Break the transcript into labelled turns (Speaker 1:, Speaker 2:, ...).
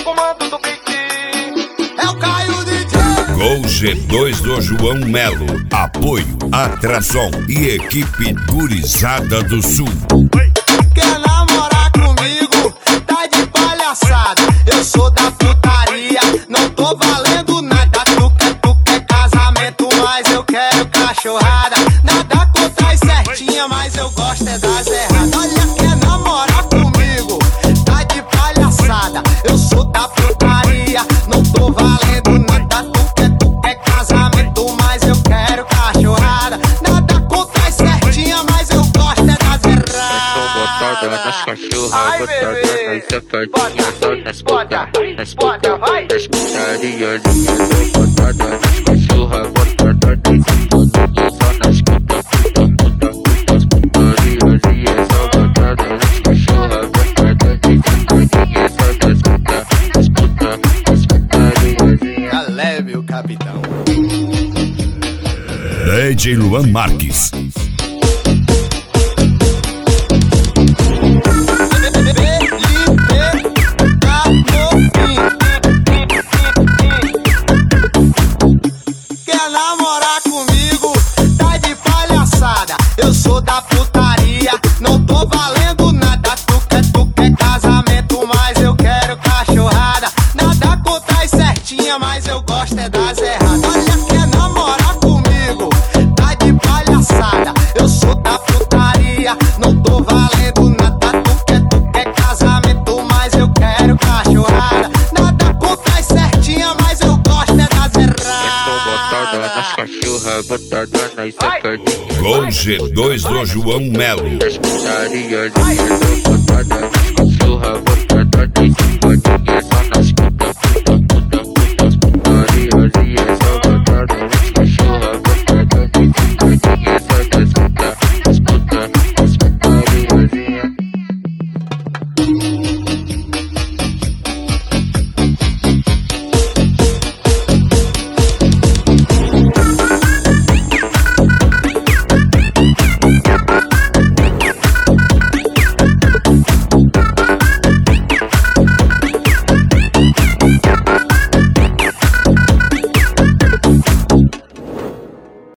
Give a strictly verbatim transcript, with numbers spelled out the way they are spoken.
Speaker 1: no comando do beat.
Speaker 2: É o Caio D J.
Speaker 3: Gol G dois do João Melo. Apoio Atrason e equipe Gurizada do Sul.
Speaker 2: Quer namorar comigo? Tá de palhaçada. Eu sou da putaria, não tô valendo nada. Tu quer, tu quer casamento, mas eu quero cachorrada. Nada contra as certinha, mas eu gosto é das erradas. Olha, quer namorar comigo? Tá de palhaçada. Eu sou da putaria, não tô valendo nada. Tu quer, tu quer casamento, mas eu quero cachorrada. Nada contra as certinha, mas eu gosto é das erradas.
Speaker 4: Nas cachorras,
Speaker 1: Ai,
Speaker 4: botada
Speaker 1: bebê.
Speaker 4: nas safadinhas, só nas
Speaker 1: Bota,
Speaker 4: putas, nas
Speaker 1: bota, vai.
Speaker 4: putas, nas putarias. Botada nas cachorras, botada nas safadinhas, só nas putas, puta, puta, putas, putarias. E é só botada nas cachorras, botada nas safadinhas, só nas putas, nas putas, nas putarias.
Speaker 2: Tá leve o capitão.
Speaker 3: D J Luan Marques.
Speaker 2: Quer namorar comigo? Tá de palhaçada. Eu sou da putaria, não tô valendo nada. Tu quer, tu quer casamento, mas eu quero cachorrada. Nada contra as certinha, mas eu gosto é das erradas. Olha, quer namorar comigo? Tá de palhaçada. Eu sou da putaria, não tô valendo nada. Tu quer, tu quer casamento, mas eu quero cachorrada. Nada contra as certinha, mas eu gosto é das
Speaker 4: Botada
Speaker 2: erradas.
Speaker 4: nas cachorras, botada nas safadinhas.
Speaker 3: Gol G dois do João Melo.
Speaker 4: Das putarias, botada nas cachorras, botada nas safadinhas.